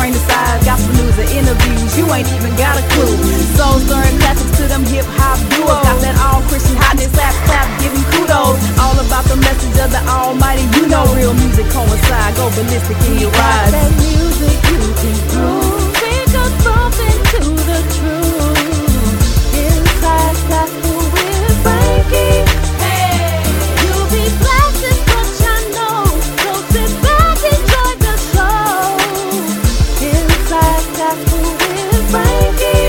bring the sides, gospel news and interviews. You ain't even got a clue. Soul stirring classics to them hip hop duos. Got that all Christian hotness, slap slap, giving kudos. All about the message of the Almighty. You know real music coincide. Go ballistic in your ride. That music you can groove. Think of something to the truth. Inside gospel with Frankie. Hey, you'll be blasted, but I know. So sit back, enjoy the show. Inside gospel with Frankie.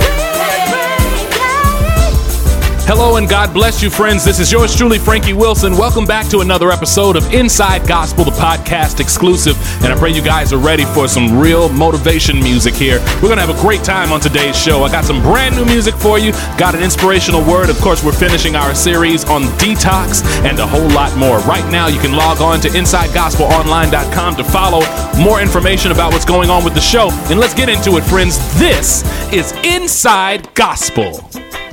Hello and God bless you, friends. This is yours truly, Frankie Wilson. Welcome back to another episode of Inside Gospel, the podcast exclusive. And I pray you guys are ready for some real motivation music here. We're going to have a great time on today's show. I got some brand new music for you, got an inspirational word. Of course, we're finishing our series on detox and a whole lot more. Right now, you can log on to InsideGospelOnline.com to follow more information about what's going on with the show. And let's get into it, friends. This is Inside Gospel.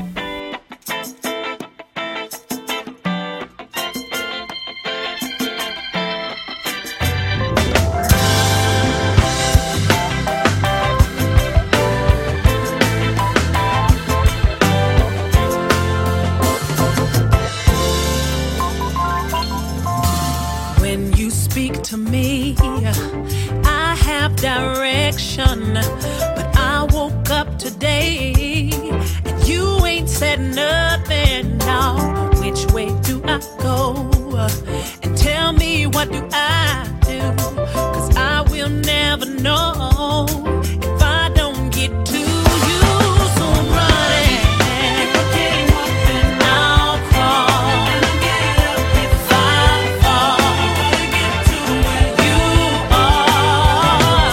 Direction, but I woke up today and you ain't said nothing. Now, which way do I go? And tell me, what do I do? 'Cause I will never know if I don't get to you. So I'm running, and I'll crawl. If I fall, get to where you are.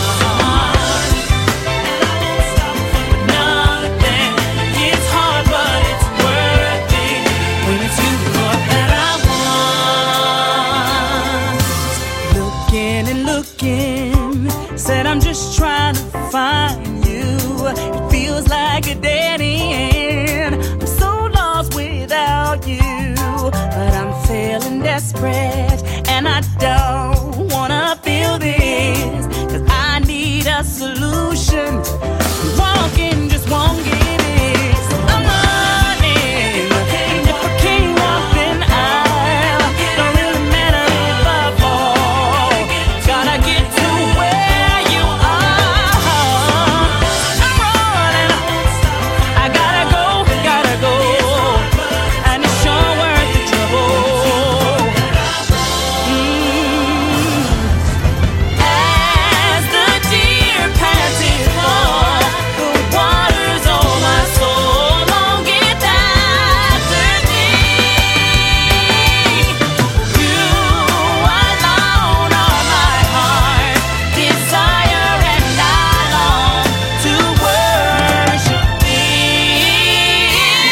Said I'm just trying to find you. It feels like a dead end. I'm so lost without you, but I'm feeling desperate, and I don't wanna feel this, 'cause I need a solution. Walking just won't get it. So I'm running, and if I can't walk, then I'll. Don't really matter if I fall. Gotta get to where you are. I'm running, I gotta go, and it's sure worth the trouble. As the deer panted for the waters, oh my soul longeth after thee. You alone are my heart desire, and I long to worship thee.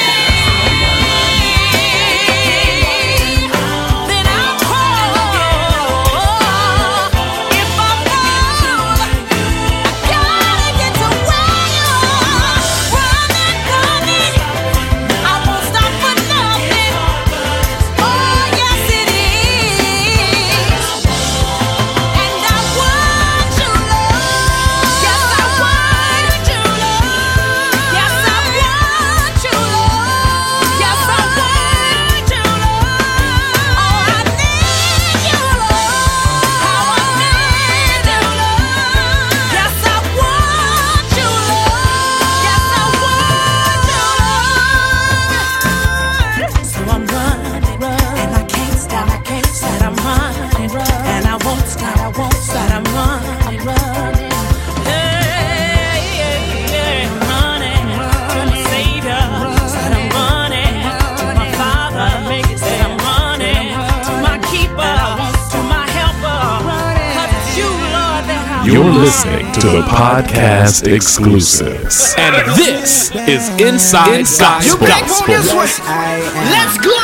Then I'll crawl. If I fall, I gotta get to where you are. Running, I won't stop for nothing. Oh, yes it is. And I want you, Lord. Yes, I want you, Lord. Yes, I want you, Lord. Yes, I want you, Lord. Oh, I need you, Lord. How I need you, Lord. Yes, I want you, Lord. Yes, I want you, Lord. So I'm running, and I can't stop. Said I'm running, and I won't stop. Said I'm running. Hey, I'm running to my Savior. Said I'm running to my Father. Said I'm running to my Keeper, to my Helper. 'Cause it's you, Lord, that I You're want. listening to the podcast exclusives. And this is Inside Gospel. Let's go!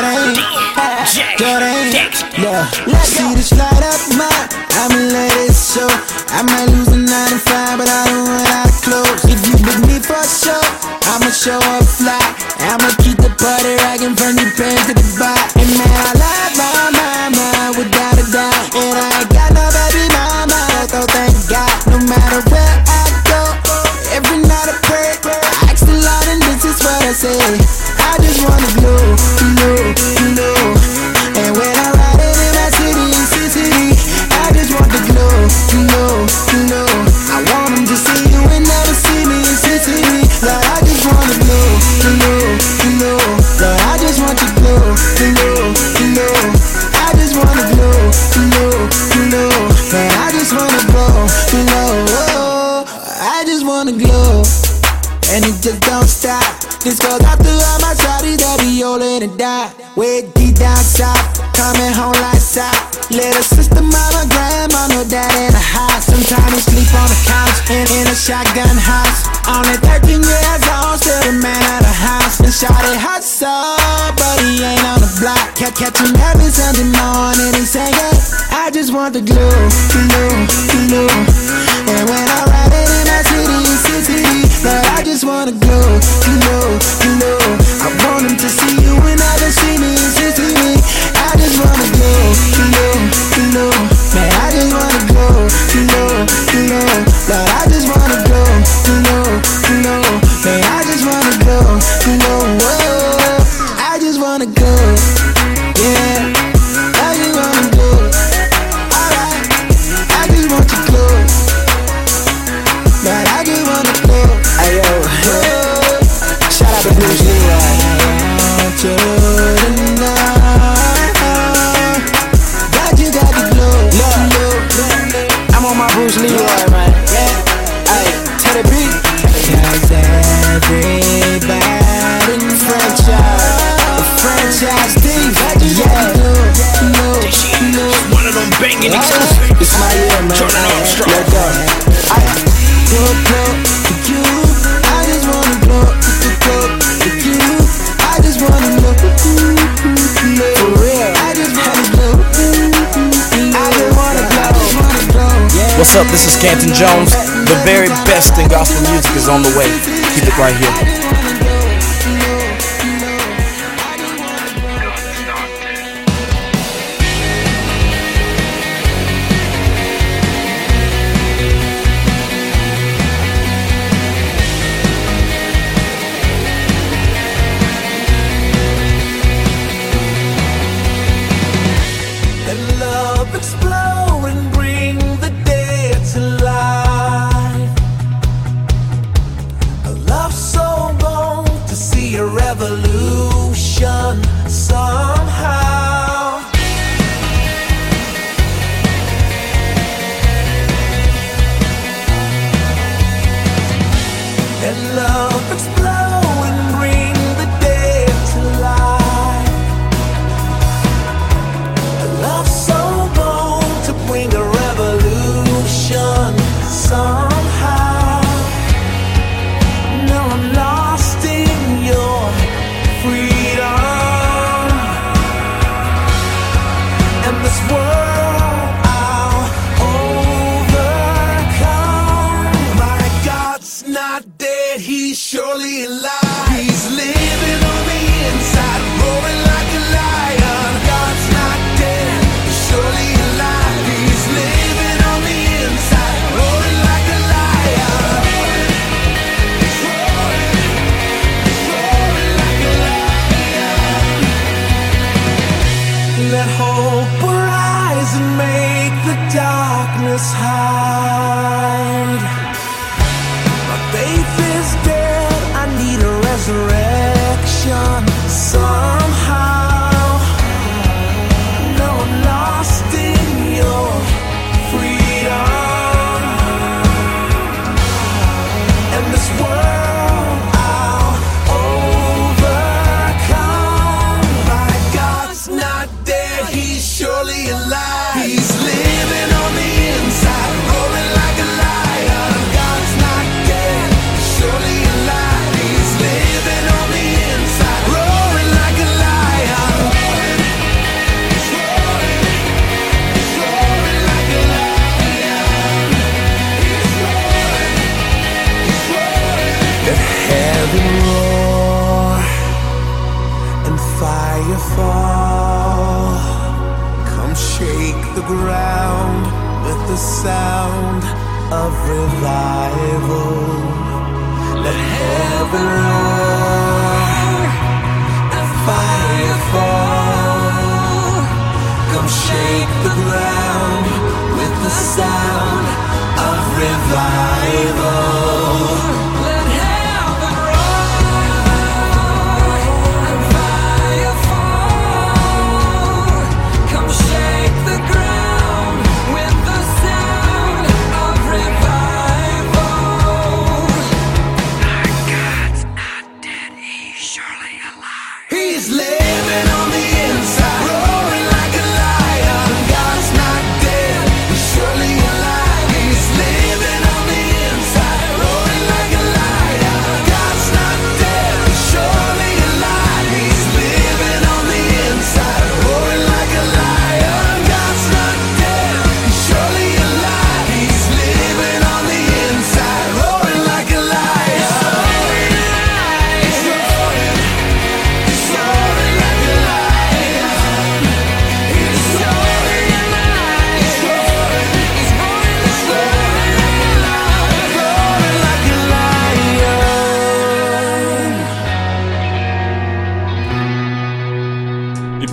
Yeah. See this light up mine, I'ma let it show. I might lose a 9 to 5, but I don't run out of clothes. If you book me for a show, I'ma show up fly. I'ma keep the party rocking from the pen to the bar. And man, I love my mama without a doubt. And I ain't got no baby mama, so thank God. No matter where and it just don't stop. This goes out to all my shawties that be holding and die. Way deep down south, coming home like south. Little sister, mama, grandma, no dad in the house. Sometimes we sleep on the couch in a shotgun house. Only 13 years old, still the man of the house. And shawty hustle, but he ain't on the block. Catch him every Sunday morning, he say, hey, I just want the glue, glue, glue. And when I ride it in my city, but I just wanna glue, glue, glue. I want him to see you and never see me, see me. I just wanna glue, glue, glue. Man, I just wanna glue, glue, glue. But I just wanna glue, glue, glue. Man, I just wanna glue, glue. Whoa, I just wanna glue, yeah. I just wanna glue. Alright, I just want to glue. But I just wanna glue. Ayo, shout out to Bruce Leroy. That you got the glue. Look, I'm on my Bruce Leroy, man. Yeah, ayy, tell the beat. Cause everybody franchise Steve. Yeah, One of them banging exclusive. it's my year, man. Jordan Armstrong. Let go. You. I just wanna blow you. I just wanna blow for real. I just wanna blow. I just wanna blow. What's up? This is Canton Jones. The very best in gospel music is on the way. Keep it right here.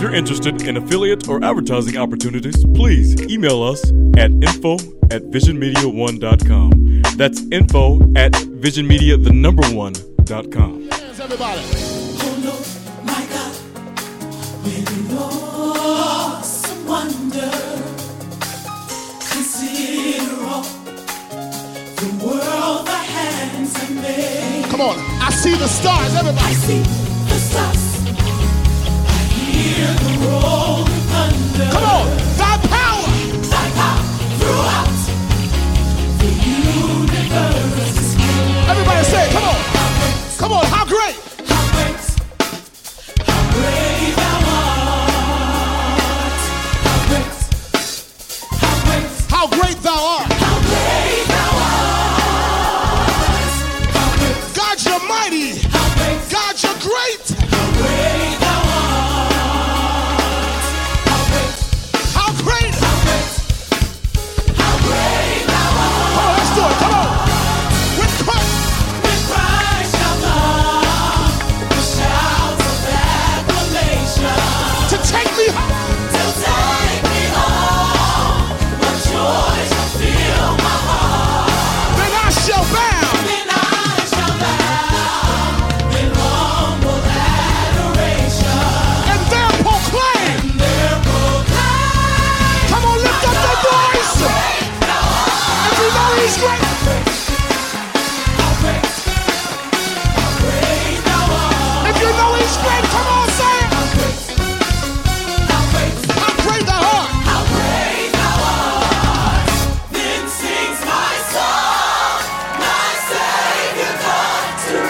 you're interested in affiliate or advertising opportunities, please email us at info@visionmedia1.com. That's info@visionmedia1.com. Hands, everybody. Oh no, my God, with awesome wonder, consider all the world thy hands have made. Come on, I see the stars, I everybody. see the stars, I hear the rolling thunder. Come on, thy power. Thy power throughout the universe. Everybody say it, come on. Come on, how great? How great thou art. How great How great thou art. thou art. How great, God, you're mighty. how great, God, you're great. how great thou art. How great, How great. how great, how great thou art. Come on, let's do it. Come on. With Christ. When Christ shall come, the shouts of acclamation. To take me home. To take me home, what joy shall fill my heart. Then I shall bow. Then I shall bow in humble adoration. And then proclaim. There proclaim, Come on, lift up that voice. If you know he's great. how great thou art. If you know he's great, come on, say it. How great, how great, How great thou art. how great thou art. Then sings my soul, my Savior God to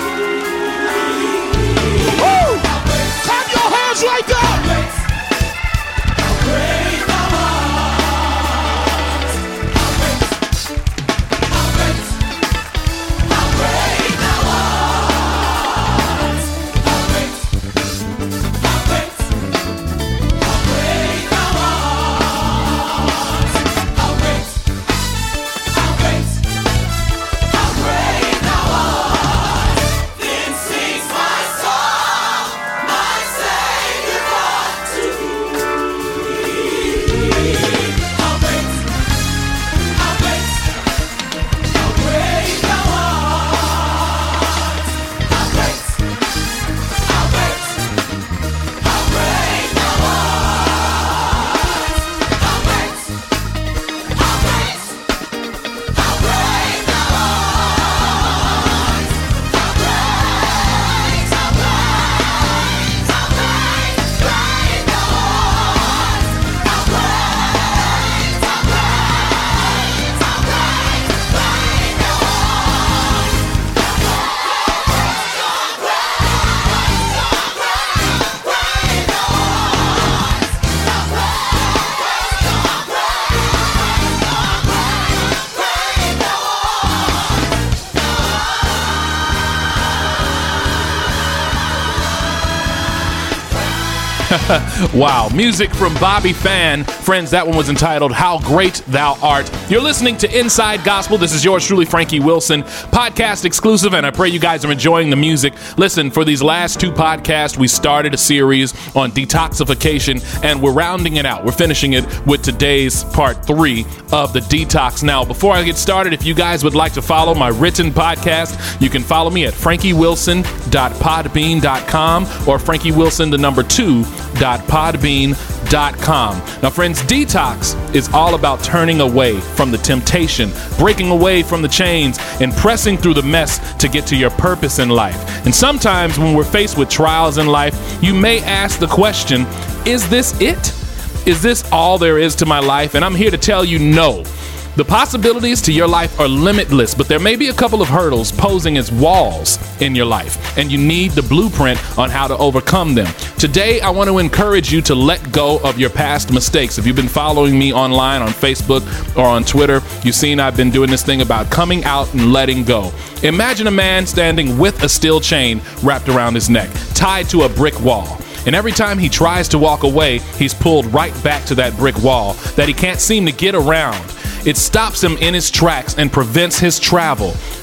Woo! Clap your hands right there. great, how great thou art. How great, how great, how great thou art. How great, how great, how great thou art. How great, how great, how great thou art. Then sings my soul, my Savior God to thee. How great, how great, how great thou art. How great, how great, how great thou art. How great, how great, how great thou art. How great, how great, how great, great thou art. How great, how great, how great, great thou art. Wow, music from Bobby Fan. Friends, that one was entitled How Great Thou Art. You're listening to Inside Gospel. This is yours truly, Frankie Wilson, podcast exclusive, and I pray you guys are enjoying the music. Listen, for these last two podcasts, we started a series on detoxification, and we're rounding it out. We're finishing it with today's part 3 of the detox. Now, before I get started, if you guys would like to follow my written podcast, you can follow me at frankiewilson.podbean.com or frankiewilson2.podbean.com. Now, friends, detox is all about turning away from the temptation, breaking away from the chains, and pressing through the mess to get to your purpose in life. And sometimes when we're faced with trials in life, you may ask the question, is this it? Is this all there is to my life? And I'm here to tell you no. The possibilities to your life are limitless, but there may be a couple of hurdles posing as walls in your life, and you need the blueprint on how to overcome them. Today, I want to encourage you to let go of your past mistakes. If you've been following me online on Facebook or on Twitter, you've seen I've been doing this thing about coming out and letting go. Imagine a man standing with a steel chain wrapped around his neck, tied to a brick wall. And every time he tries to walk away, he's pulled right back to that brick wall that he can't seem to get around. It stops him in his tracks and prevents his travel.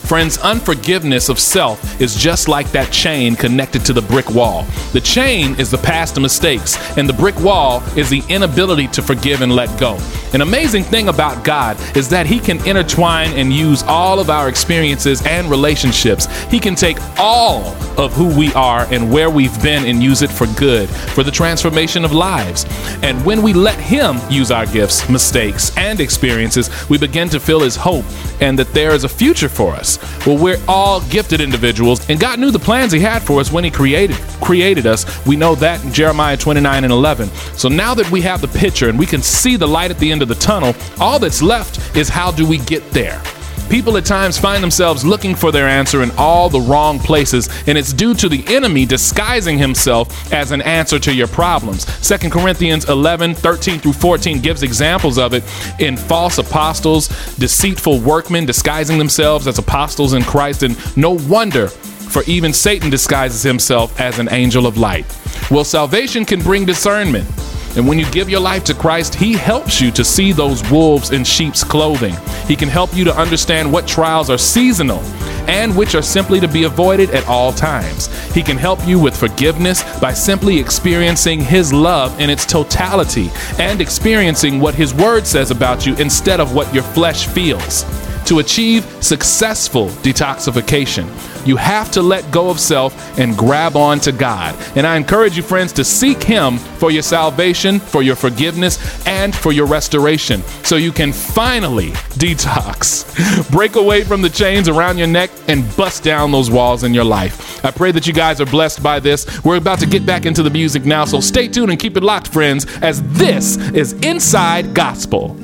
Friends, unforgiveness of self is just like that chain connected to the brick wall. The chain is the past mistakes, and the brick wall is the inability to forgive and let go. An amazing thing about God is that He can intertwine and use all of our experiences and relationships. He can take all of who we are and where we've been and use it for good, for the transformation of lives. And when we let Him use our gifts, mistakes, and experiences, we begin to feel His hope and that there is a future for us. Well, we're all gifted individuals, and God knew the plans He had for us when He created us. We know that in Jeremiah 29:11. So now that we have the picture and we can see the light at the end of the tunnel, all that's left is how do we get there? People at times find themselves looking for their answer in all the wrong places, and it's due to the enemy disguising himself as an answer to your problems. 2 Corinthians 11:13-14 gives examples of it in false apostles, deceitful workmen disguising themselves as apostles in Christ, and no wonder, for even Satan disguises himself as an angel of light. Well, salvation can bring discernment. And when you give your life to Christ, He helps you to see those wolves in sheep's clothing. He can help you to understand what trials are seasonal and which are simply to be avoided at all times. He can help you with forgiveness by simply experiencing His love in its totality and experiencing what His Word says about you instead of what your flesh feels. To achieve successful detoxification, you have to let go of self and grab on to God. And I encourage you, friends, to seek Him for your salvation, for your forgiveness, and for your restoration, so you can finally detox. Break away from the chains around your neck and bust down those walls in your life. I pray that you guys are blessed by this. We're about to get back into the music now, so stay tuned and keep it locked, friends, as this is Inside Gospel.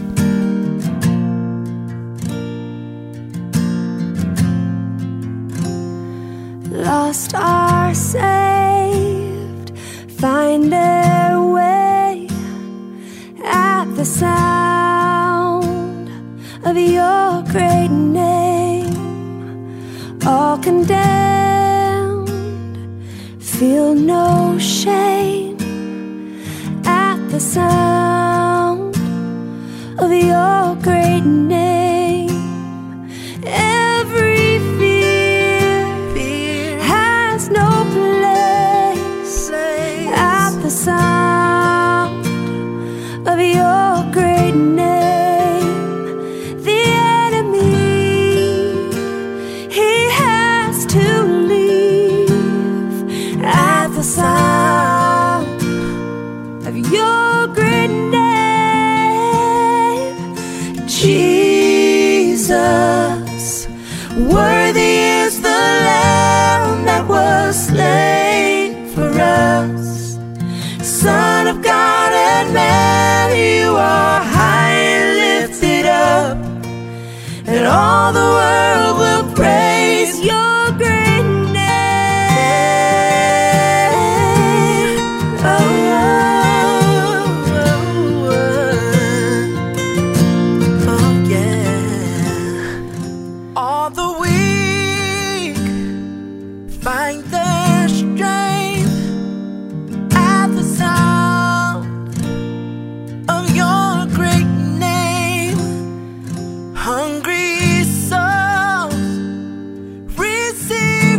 Lost are saved, find their way at the sound of your great name. All condemned, feel no shame at the sound of your great name. Every fear has no place at the sound of your great name. The enemy, he has to leave at the sound of your great name. Jesus, worthy is the Lamb that was slain for us. Son of God and man, you are high and lifted up, and all the world will praise your great name. Oh, yeah. All the weak find their strength at the sound of your great name. Hungry souls receive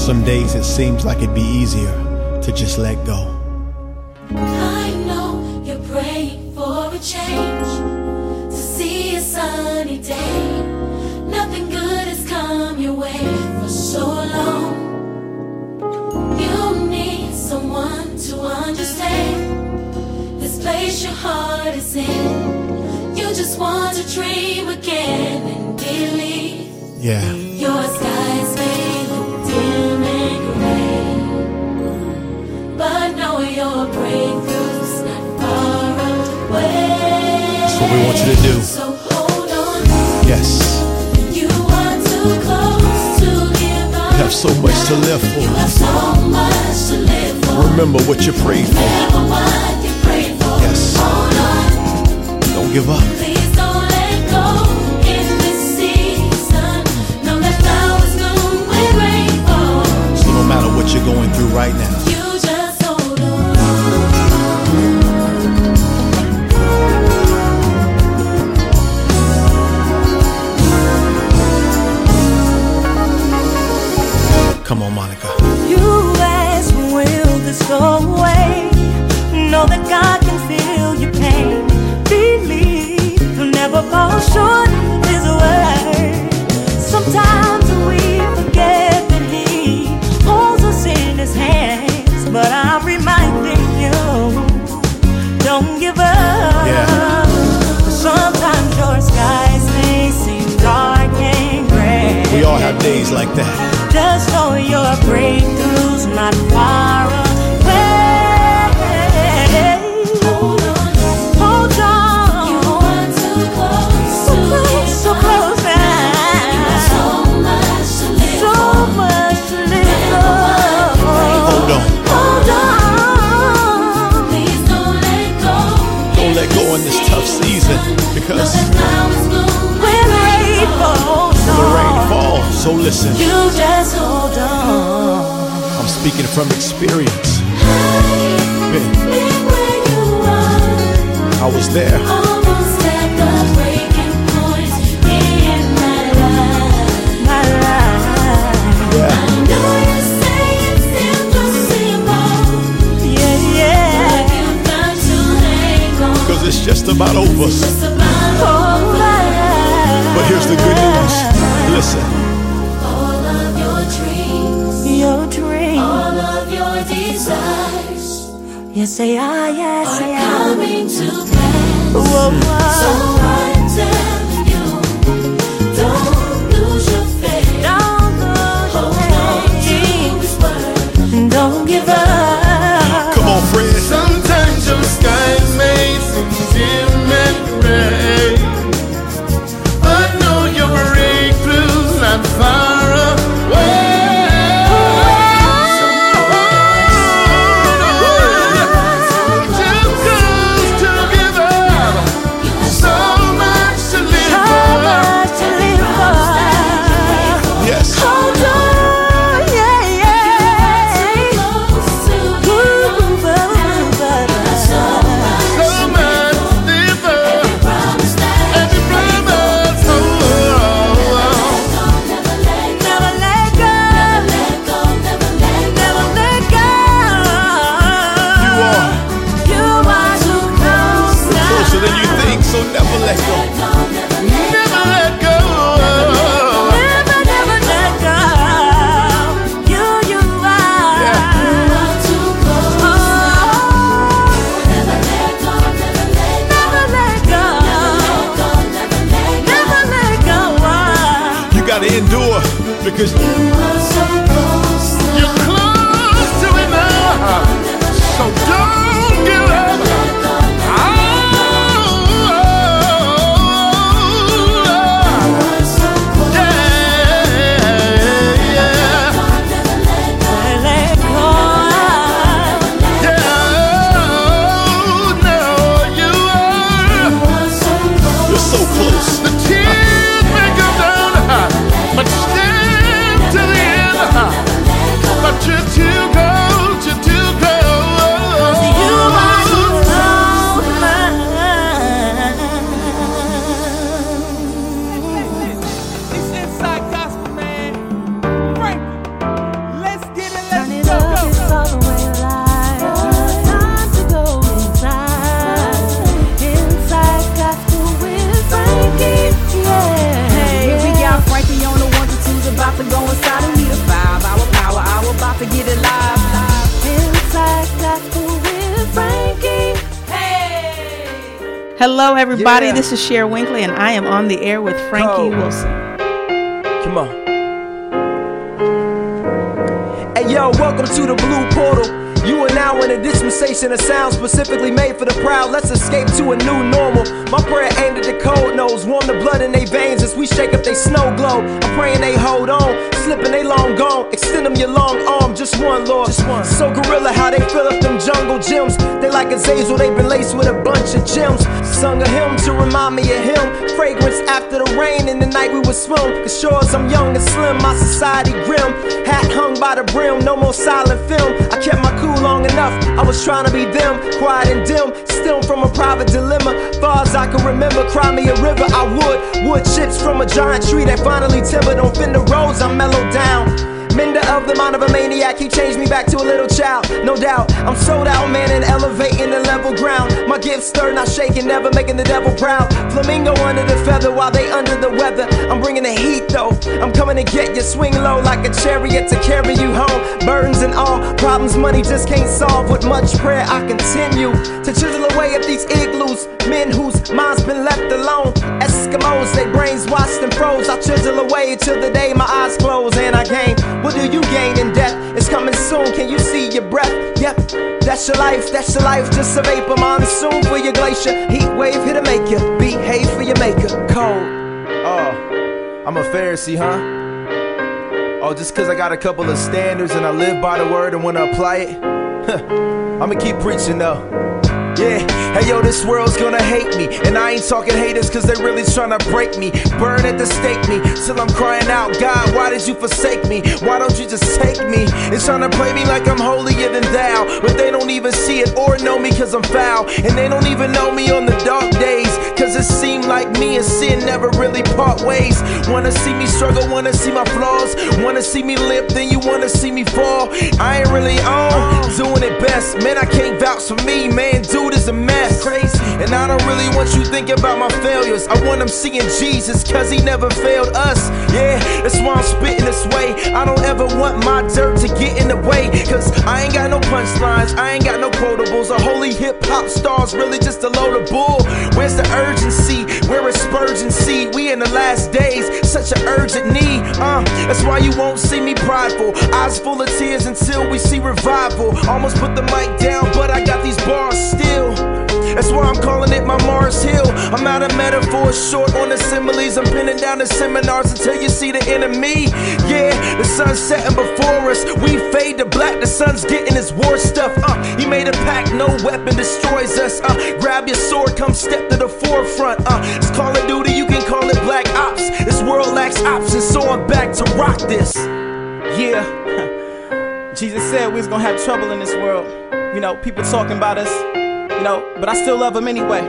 Some days it seems like it'd be easier to just let go. I know you're praying for a change, to see a sunny day. Nothing good has come your way for so long. You need someone to understand this place your heart is in. You just want to dream again and believe. Yeah. Your skies may look dim and gray, but know your breakthrough's not far away. That's what we want you to do. So hold on. Yes. You are too close to give up. You have so much to live for. You have so much to live for. Remember what you prayed for. Remember what you prayed for. Yes. Hold on. Don't give up. Please don't let go in this season. Know that flowers bloom when rain falls. So no matter what you're going through right now, You just hold on. come on, Monica. You ask, will this go away? Know that God can feel your pain. Believe he'll never fall short of his word. Sometimes we forget that he holds us in his hands, but I'm reminding you, don't give up. Yeah. Sometimes your skies may seem dark and gray. We all have days like that. Just know your breakthrough's not far away. Hold on. Hold on. You are too close So to close, give so up. close You have now. so much to live So for. much to live for. Hold on. Hold on. Please don't let go. Don't let go in this tough season, because Know that flowers bloom When rain falls, the rain falls. So listen, you just hold on. I'm speaking from experience. Been where you are, I was there. almost at the breaking point in my life. My life. Yeah. I know you say it's impossible, Yeah, yeah. but you've got to hang on. Because it's just about over. Just about Oh, over. But here's the good news. Listen, All of your dreams, your dream. all of your desires Yes, say I, yes, are say I. coming to pass. Whoa, So whoa. I'm telling you, don't lose your faith. Don't lose your Hold on to faith. His word. Don't give up. come on, Fred. Sometimes your skies may seem dim and gray, but know your breakthrough's not far away. Too close to give up. So much to live So for. much to live for. Yes. Hold on, yeah, yeah. Close to Ooh, So much to live for. promise that Every promise, oh, never let go, never let go. let go, never let go. Never let go. You are You are too close now. closer than you think, so never let go. never let go. Never, never let go. You are. Too close. Oh, Never let go, never let go, never let go. never let go. Never let go. You gotta endure, because You are so close. You're close to it now, so don't give up. Let go. you're so close. The tears may come down, but stand to the end. Hello, everybody. Yeah. This is Cher Winkley, and I am on the air with Frankie Wilson. Come on. Hey, yo, welcome to the Blue Portal. You are now in a dispensation of sound specifically made for the proud. Let's escape to a new normal. My prayer aimed at the cold nose, warm the blood in their veins as we shake up they snow globe. I'm praying they hold on, slipping they long gone. Extend them your long arm, just one, Lord. Just one. So gorilla how they fill up them jungle gyms. They like Azazel, they been laced with a bunch of gems. Sung a hymn to remind me of him. Fragrance after the rain in the night we would swim. Cause sure as I'm young and slim, my society grim. Hat hung by the brim, no more silent film. I kept my cool long enough, I was trying to be them. Quiet and dim, still from a private dilemma. Far as I can remember, cry me a river, I would chips from a giant tree that finally timbered on Fender Roads. I'm mellowed down. Mender of the mind of a maniac, he changed me back to a little child. No doubt, I'm sold out, man, and elevating the level ground. My gift stirred, not shaking, never making the devil proud. Flamingo under the feather while they under the weather. I'm bringing the heat though. I'm coming to get you, swing low like a chariot to carry you home. Burdens and all, problems money just can't solve. With much prayer, I continue to chisel away at these igloos. Men whose minds been left alone. Eskimos, they brains washed and froze. I chisel away till the day my eyes close and I gain. What do you gain in death? It's coming soon, can you see your breath? Yep, that's your life, just a vapor monsoon for your glacier. Heat wave here to make you behave for your maker. Cold. Oh, I'm a Pharisee, huh? Oh, just cause I got a couple of standards and I live by the word and wanna apply it? I'ma keep preaching though. Yeah, hey yo, this world's gonna hate me. And I ain't talking haters cause they really tryna break me. Burn at the stake me, till I'm crying out, God, why did you forsake me? Why don't you just take me? It's tryna play me like I'm holier than thou. But they don't even see it or know me cause I'm foul. And they don't even know me on the dark days. Cause it seemed like me and sin never really part ways. Wanna see me struggle, wanna see my flaws. Wanna see me limp, then you wanna see me fall. I ain't really on, doing it best. Man, I can't vouch for me, man, dude is a mess. Crazy. And I don't really want you thinking about my failures. I want them seeing Jesus cause he never failed us. Yeah, that's why I'm spitting this way. I don't ever want my dirt to get in the way. Cause I ain't got no punchlines, I ain't got no quotables. A holy hip hop star's really just a load of bull. Where's the urgency? Where is spurgency? We in the last days, such an urgent need. That's why you won't see me prideful. Eyes full of tears until we see revival. Almost put the mic down, but I got these bars still. That's why I'm calling it my Mars Hill. I'm out of metaphors, short on assemblies. I'm pinning down the seminars until you see the enemy. Yeah, the sun's setting before us. We fade to black, the sun's getting his war stuff. He made a pact, no weapon destroys us. Grab your sword, come step to the forefront. It's Call of Duty, you can call it Black Ops. This world lacks options, so I'm back to rock this. Yeah, Jesus said we was gonna have trouble in this world. You know, people talking about us. You know, but I still love him anyway.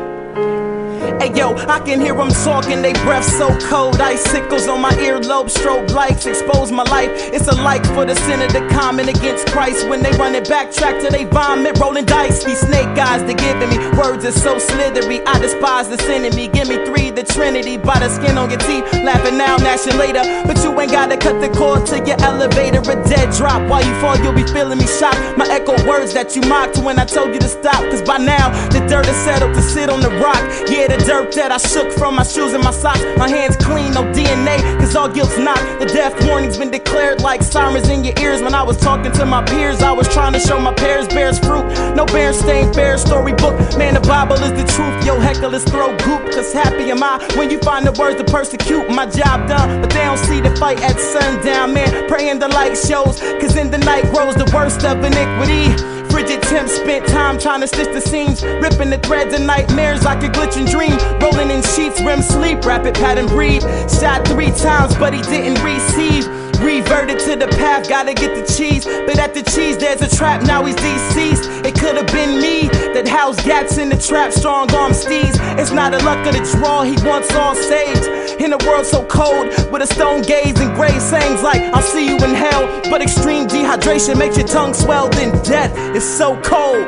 Hey yo, I can hear them talking, they breath so cold. Icicles on my earlobe, strobe lights expose my life. It's a like for the sinner to comment against Christ. When they run it backtrack till they vomit, rolling dice. These snake guys, they giving me words is so slithery. I despise the sin in me. Give me 3, the Trinity, by the skin on your teeth. Laughing now, gnashing later. But you ain't gotta cut the cord to your elevator. A dead drop, while you fall, you'll be feeling me shocked. My echo words that you mocked when I told you to stop. Cause by now, the dirt is settled to sit on the rock. Yeah, the dirt that I shook from my shoes and my socks. My hands clean, no DNA, cause all guilt's not. The death warning's been declared like sirens in your ears. When I was talking to my peers, I was trying to show my pears bears fruit. No Berenstain Bears storybook. Man, the Bible is the truth. Yo, hecklers throw goop, cause happy am I when you find the words to persecute. My job done, but they don't see the fight at sundown. Man, praying the light shows, cause in the night grows the worst of iniquity. Frigid temps spent time trying to stitch the seams, ripping the threads of nightmares like a glitching dream. Rolling in sheets, REM sleep, rapid pattern breathe. Shot 3 times, but he didn't receive. Reverted to the path, gotta get the cheese. But at the cheese, there's a trap, now he's deceased. It could have been me that housed gats in the trap, strong arm steeds. It's not a luck of the draw, he wants all saved. In a world so cold, with a stone gaze and grave sayings like, I'll see you in hell. But extreme dehydration makes your tongue swell, then death is so cold.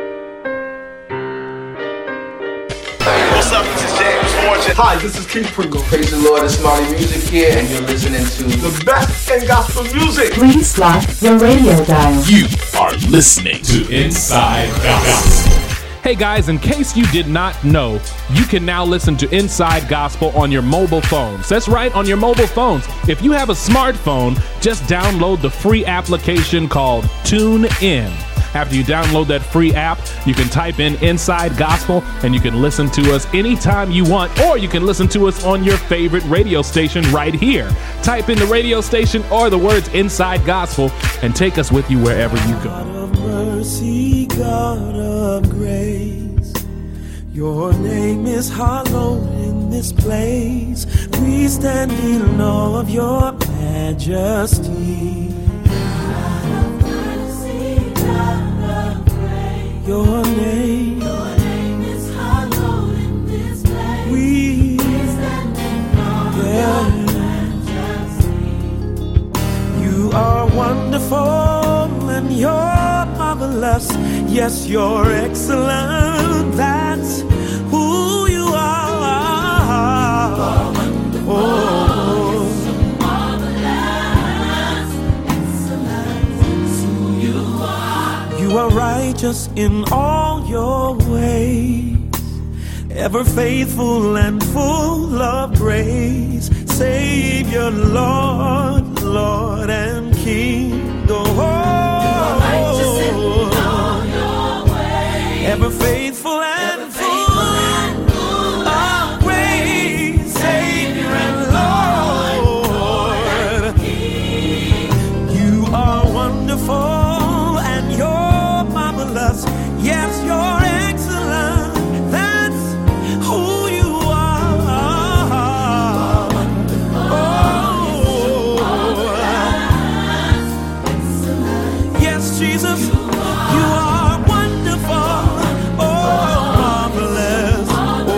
What's up, this is James Fortune. Hi, this is Keith Pringle. Praise the Lord, it's Marty Music here, and you're listening to the best in gospel music. Please slot your radio dial. You are listening to Inside Gospel. Hey guys, in case you did not know, you can now listen to Inside Gospel on your mobile phones. That's right, on your mobile phones. If you have a smartphone, just download the free application called TuneIn. After you download that free app, you can type in Inside Gospel and you can listen to us anytime you want, or you can listen to us on your favorite radio station right here. Type in the radio station or the words Inside Gospel and take us with you wherever you go. God of mercy, God of grace, your name is hallowed in this place. We stand in awe of your majesty. Your name is hallowed in this place. We stand in awe of your majesty. You are wonderful and you're marvelous. Yes, you're excellent. That's who you are. You're wonderful. Oh. You are righteous in all your ways, ever faithful and full of grace. Savior, Lord, Lord and King. Oh, you are righteous in all your ways, ever faithful and full of grace. Savior and Lord, you are wonderful. Yes, you're excellent. That's who you are. Oh, yes, Jesus, you are wonderful. Oh, marvelous.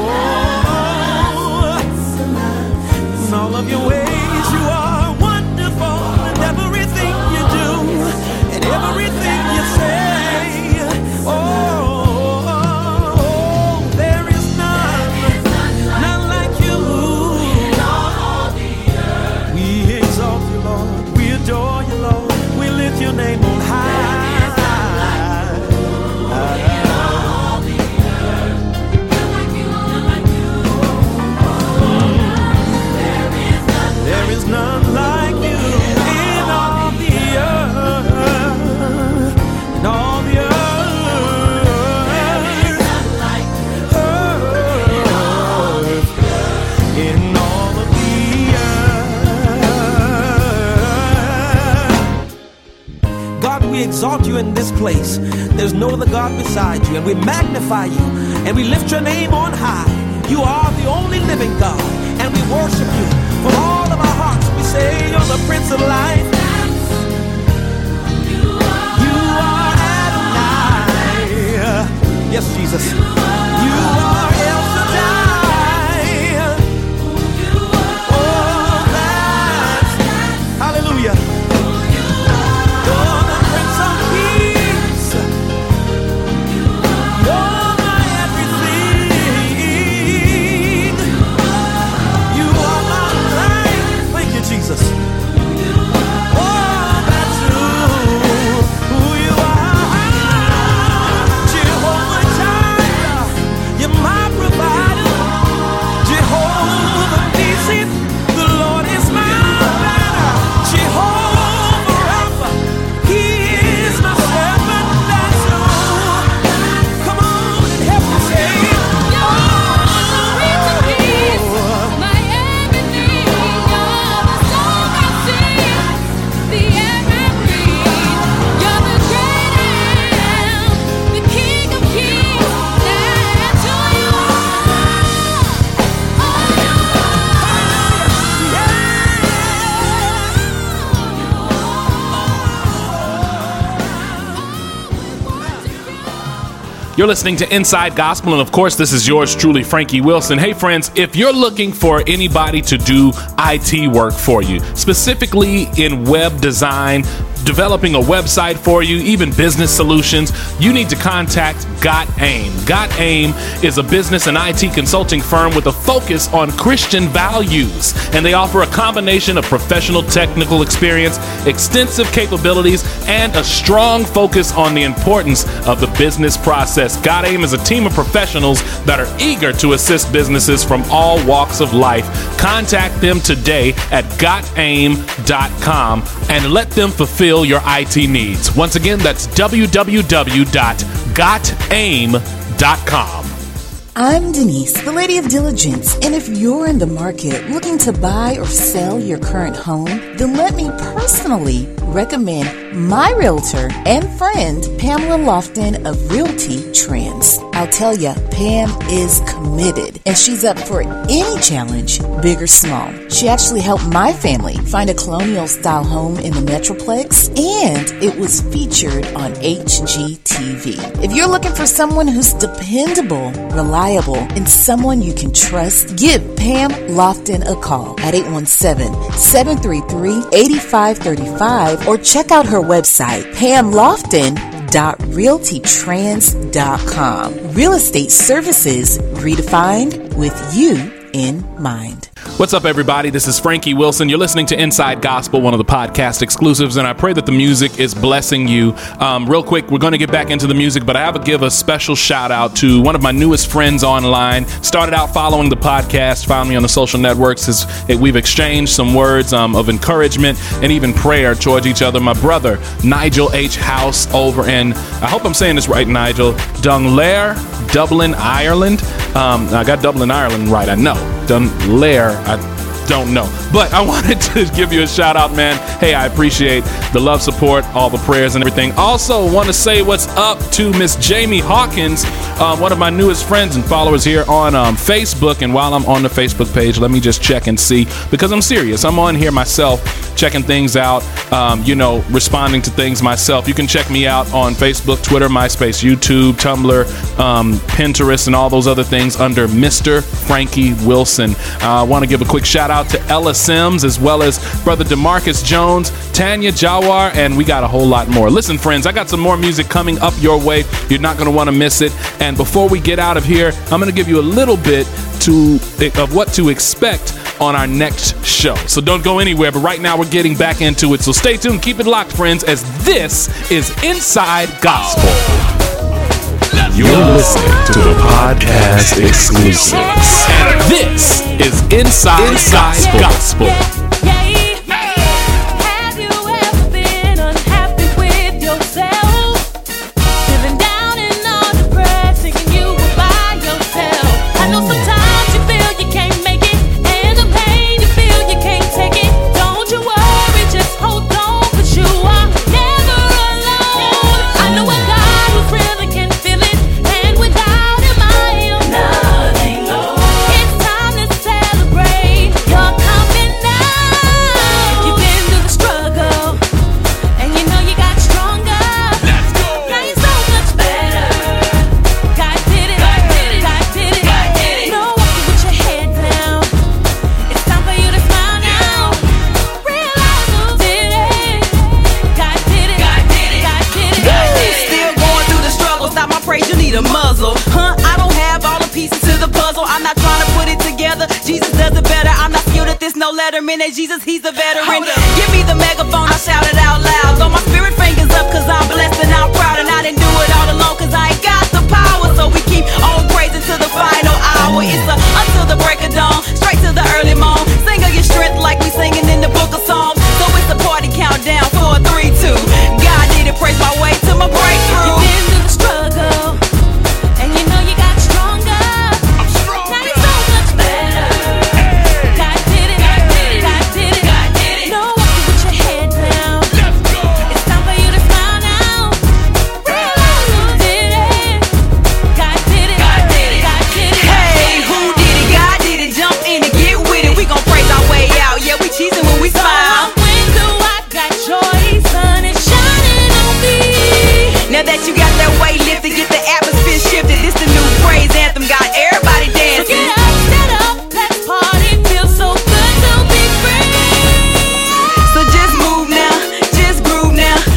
Oh, in all of your ways, you are wonderful. And everything you do, and everything you say. Your name on high. There is none like you in all the earth. In all the earth. In all of the earth. God, we exalt you in this place. There's no other God beside you, and we magnify you, and we lift your name on high. You are the only living God, and we worship you from all of our hearts. We say you're the Prince of Life. You are Adonai. Yes, Jesus. You are El Shaddai. Oh, that's hallelujah. Jesus. Oh, that's who you are. Jehovah Jireh, you're my provider. Jehovah Nissi, the Lord is my banner. Jehovah Rapha, he is my shepherd. That's who. Come on and help me say, You're listening to Inside Gospel, and of course, this is yours truly, Frankie Wilson. Hey, friends, if you're looking for anybody to do IT work for you, specifically in web design, developing a website for you, even business solutions, you need to contact Got Aim. Got Aim is a business and IT consulting firm with a focus on Christian values, and they offer a combination of professional technical experience, extensive capabilities, and a strong focus on the importance of the business process. Got Aim is a team of professionals that are eager to assist businesses from all walks of life. Contact them today at gotaim.com and let them fulfill your IT needs. Once again, that's www.gotaim.com. I'm Denise, the Lady of Diligence, and if you're in the market looking to buy or sell your current home, then let me personally recommend my realtor and friend, Pamela Lofton of Realty Trends. I'll tell ya, Pam is committed, and she's up for any challenge, big or small. She actually helped my family find a colonial-style home in the Metroplex, and it was featured on HGTV. If you're looking for someone who's dependable, reliable, and someone you can trust, give Pam Lofton a call at 817-733-8535 or check out her website, pamlofton.realtytrans.com. Real estate services redefined with you in mind. What's up, everybody? This is Frankie Wilson. You're listening to Inside Gospel, one of the podcast exclusives, and I pray that the music is blessing you. Real quick, we're going to get back into the music, but I have to give a special shout out to one of my newest friends online. Started out following the podcast, found me on the social networks. We've exchanged some words of encouragement and even prayer towards each other. My brother, Nigel H. House, over in, I hope I'm saying this right, Nigel, Dunlair, Dublin, Ireland. I got Dublin, Ireland right, I know. Dunlair, I don't know. But I wanted to give you a shout out, man. Hey, I appreciate the love, support, all the prayers and everything. Also want to say what's up to Miss Jamie Hawkins, one of my newest friends and followers here on Facebook. And while I'm on the Facebook page, let me just check and see, because I'm serious. I'm on here myself, checking things out, responding to things myself. You can check me out on Facebook, Twitter, MySpace, YouTube, Tumblr, Pinterest, and all those other things under Mr. Frankie Wilson. I want to give a quick shout out to Ella Sims, as well as Brother DeMarcus Jones, Tanya Jawar, and we got a whole lot more. Listen, friends, I got some more music coming up your way. You're not going to want to miss it. And before we get out of here, I'm going to give you a little bit of what to expect on our next show. So don't go anywhere, but right now we're getting back into it. So stay tuned, keep it locked, friends, as this is Inside Gospel. You're listening to the podcast exclusives. And this is Inside Gospel. Have you ever been unhappy with yourself? Feeling down and all depressed, thinking you were by yourself. I know sometimes you feel you can't make it, and the pain you feel you can't take it. Don't you worry, just hold on, 'cause you are never alone. I know a God who really can feel it, and without him I am nothing. It's time to celebrate. You're coming now. You've been through the struggle, and you know you got stronger. Let's go. Now you're so much better. God did it. God did it. God did it. God did it. No walking with your head down. It's time for you to smile now. Realize who did it. God did it. God did it. God did it. God did it. Still going through the struggle, stop my praise, you need a muzzle. I don't have all the pieces to the puzzle. I'm not trying to put it together. Jesus does it better. I'm not skilled at this, no letterman. And Jesus, he's a veteran. Give me the megaphone, I'll shout it out loud. Throw my spirit fingers up, 'cause I'm blessed and I'm proud. And I didn't do it all alone, 'cause I ain't got the power. So we keep on praising to the final hour. It's until the break of dawn, straight to the early morn. Sing of your strength like we singing in the book of Psalms. So it's a party countdown, 4, 3, 2. God need to praise my way to my breakthrough. You've been through the struggle, and you know you got stronger. I'm strong. Now you're so much better. God did it. God did it. God did it. God did it. No walking with your head down. Let's go. It's time for you to smile now. Realize who did it. God did it. God did it. God did it. Hey, who did it? God did it. Jump in and get with it. We gon' praise our way out. Yeah, we cheesing when we smile. When do I got joy? Sun is shining on me. Now that you got that weight lifted, get the atmosphere shifted. This the new praise anthem, got everybody So dancing. get up, stand up, let's party. Feels so good to be free. So just move now, just groove now.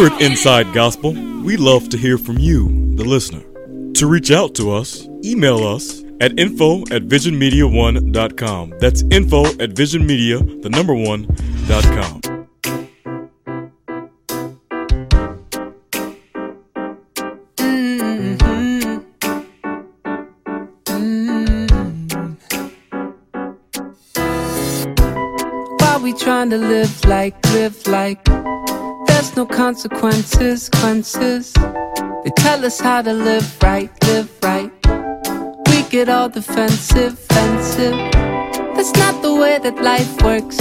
Here at Inside Gospel, we love to hear from you, the listener. To reach out to us, email us at info@visionmedia1.com. That's info@visionmedia1.com. Why we trying to live like there's no consequences. They tell us how to live right. We get all defensive. That's not the way that life works.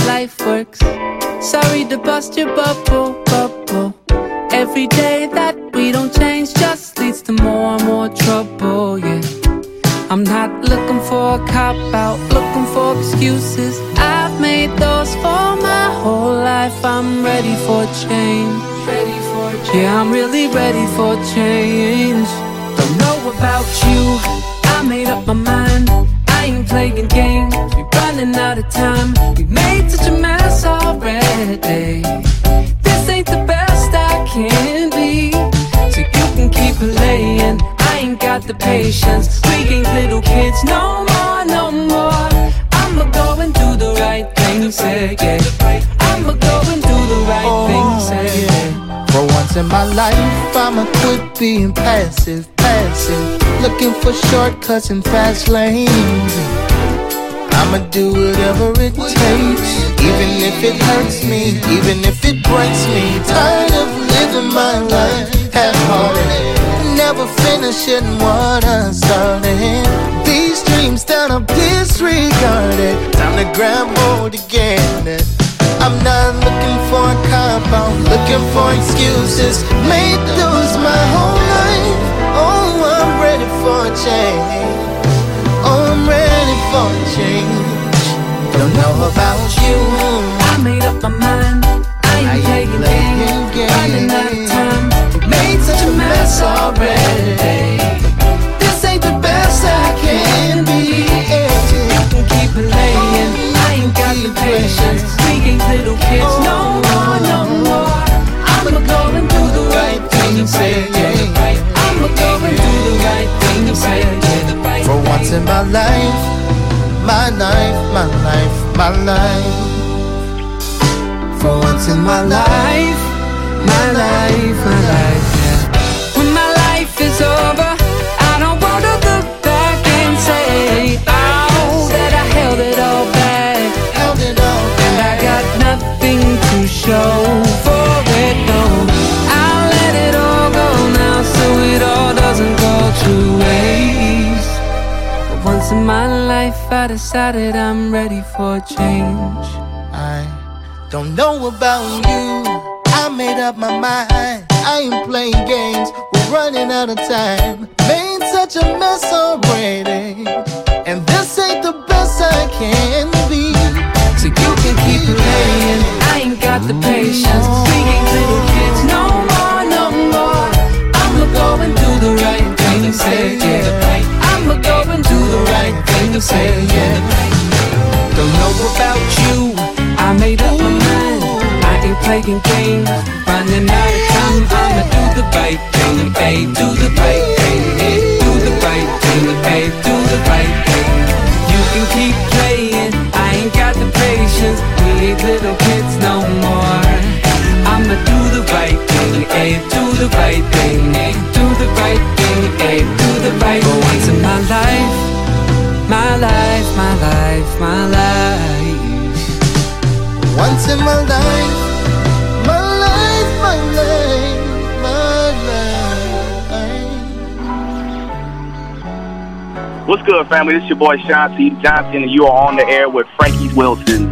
Sorry to bust your bubble. Every day that we don't change just leads to more and more trouble, yeah. I'm not looking for a cop-out, looking for excuses. I've made those for my whole life. I'm ready for change. Yeah, I'm really ready for change. Don't know about you, I made up my mind. I ain't playing games, we're running out of time. We made such a mess already. This ain't the best I can be, so you can keep playing. I ain't got the patience, we ain't little kids no more. I'ma go and do the right thing, say yeah. I'ma go and do the right thing, say yeah. For once in my life, I'ma quit being passive. Looking for shortcuts and fast lanes. I'ma do whatever it takes, even if it hurts me, even if it breaks me. Tired of living my life half-hearted, never finishing what I started. These dreams that I'm disregarded, time to grab hold again. I'm not looking for a cop-out, looking for excuses. Made those my whole life. Oh, I'm ready for a change. Oh, I'm ready for a change. Don't know about you, I made up my mind. I ain't playing games, running out of time. Made such a mess already. This ain't the best I can be. You can keep playing, I ain't got the patience. We ain't little kids no more. I'ma go and do the right thing and say yeah. I'ma go and do the right thing and say yeah. For once in my life, my life. For once in my life, my life, yeah. When my life is over, I don't wanna look back and say, oh, that I held it all back. And I got nothing to show for it, no. I'll let it all go now so it all doesn't go to waste. But once in my life, I decided I'm ready for change. Don't know about you, I made up my mind. I ain't playing games, we're running out of time. Made such a mess already, and this ain't the best I can be. So you can keep playing, I ain't got the patience. We ain't little kids no more. I'ma go and do the right thing and say yeah. I'ma go and do the right thing and say yeah. Don't know about you, I made up my mind. I ain't playing games, running out of time. I'ma do the right thing, ay, do the right thing, ay, do the right thing, ay, do the right thing. You can keep playing, I ain't got the patience. We ain't little kids no more. I'ma do the right thing, ay, do the right thing, ay, do the right thing, ay, do the right thing. For once in my life, my life. Once in my life, my life. What's good, family? This is your boy Sean T. Johnson, and you are on the air with Frankie Wilson.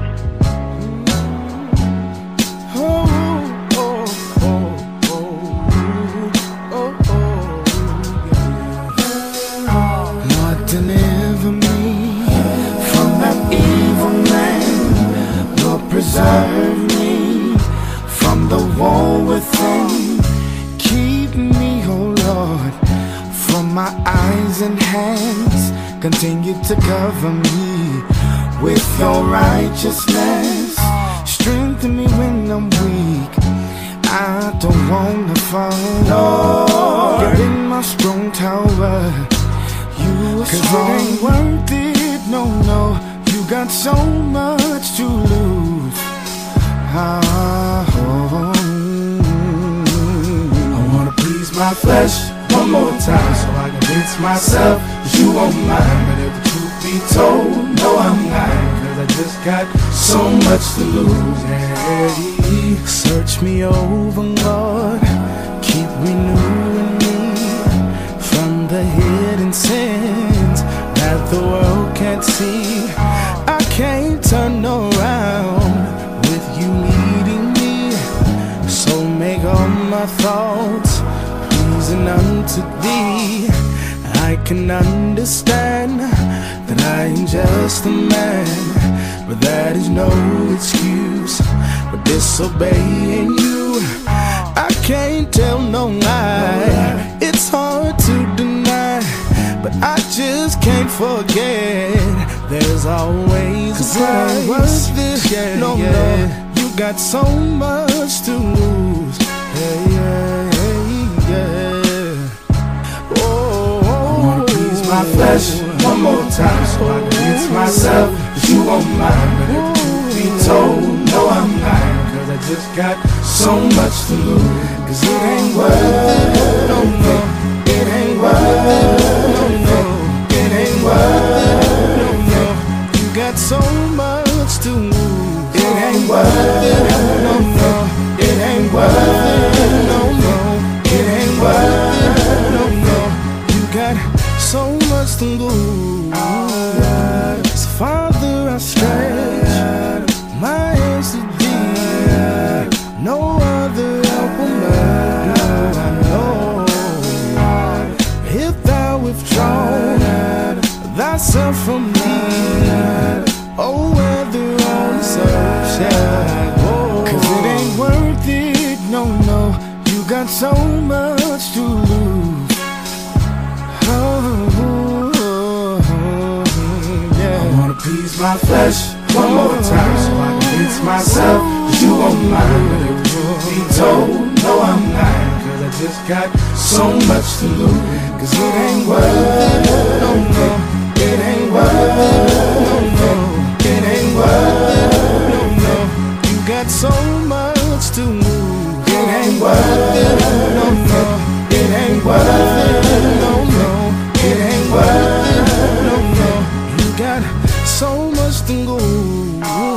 Lord, deliver me from that evil man. Lord, preserve me from the war within. Keep me, oh Lord, from my eyes and hands. Continue to cover me with your righteousness. Strengthen me when I'm weak. I don't wanna fall. Lord, you're in my strong tower. You are strong. It ain't worth it, no, no. You got so much to lose. I wanna please my flesh one more time, so I convince myself that you won't mind. But if the truth be told, no, I'm lying, 'cause I just got so much to lose. Hey, search me over, Lord, keep renewing me from the hidden sins that the world can't see. I can't turn around with you leading me, so make all my thoughts pleasing unto thee. I can understand that I am just a man, but that is no excuse for disobeying you. I can't tell no lie, it's hard to deny, but I just can't forget there's always a price. Worth it, yeah, no, yeah. No, you got so much to lose. Hey, yeah, hey, yeah. Oh, I wanna please my flesh one more time, so I convince myself that you won't mind. But if the truth be told, no, I'm lying, 'cause I just got so much to lose. 'Cause it ain't worth it, no, no. It ain't worth it, no, no. It ain't worth it, no, no. You got so much to lose. It ain't worth it, no, no. It ain't worth it, no, no. It ain't worth it, no, no. You got so much to lose. So Father, I stretch my hands to thee. No other help will I know. If thou withdrawn thyself from me, oh, whether on this earth shall I go? 'Cause it ain't worth it, no, no. You got so much to lose. Please my flesh one more time, so I convince myself that you won't mind. But if the truth be told, no, I'm lying, 'cause I just got so much to lose. 'Cause it ain't worth it, no, no. It ain't worth it, no, no. It ain't worth it, no, no. You got so much to lose. It ain't worth it, no, no. It ain't worth it, no, no. It ain't worth it, no, no. You got so much to lose.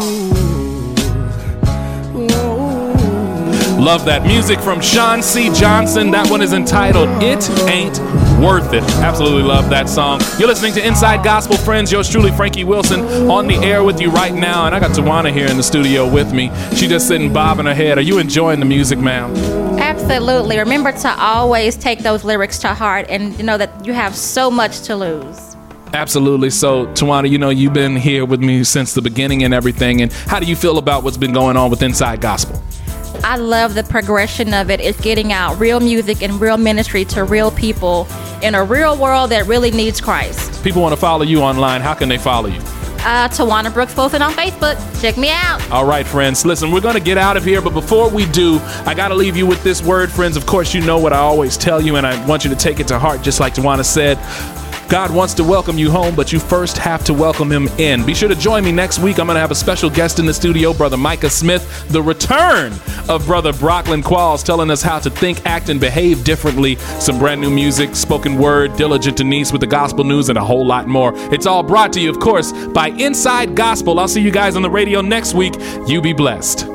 Love that music from Sean C. Johnson. That one is entitled It Ain't Worth It. Absolutely love that song. You're listening to Inside Gospel, friends. Yours truly, Frankie Wilson, on the air with you right now. And I got Tawana here in the studio with me. She just sitting bobbing her head. Are you enjoying the music, ma'am? Absolutely. Remember to always take those lyrics to heart and know that you have so much to lose. Absolutely. So, Tawana, you know, you've been here with me since the beginning and everything. And how do you feel about what's been going on with Inside Gospel? I love the progression of it. It's getting out real music and real ministry to real people in a real world that really needs Christ. People want to follow you online. How can they follow you? Tawana Brooks Wilson on Facebook. Check me out. All right, friends. Listen, we're going to get out of here. But before we do, I got to leave you with this word, friends. Of course, you know what I always tell you, and I want you to take it to heart, just like Tawana said. God wants to welcome you home, but you first have to welcome him in. Be sure to join me next week. I'm going to have a special guest in the studio, Brother Micah Smith, the return of Brother Brocklin Qualls, telling us how to think, act, and behave differently. Some brand new music, spoken word, Diligent Denise with the gospel news, and a whole lot more. It's all brought to you, of course, by Inside Gospel. I'll see you guys on the radio next week. You be blessed.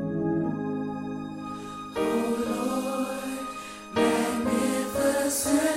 Magnificent.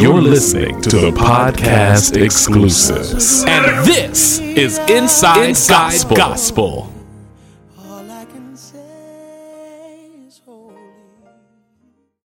You're listening to the podcast exclusives. And this is Inside Gospel.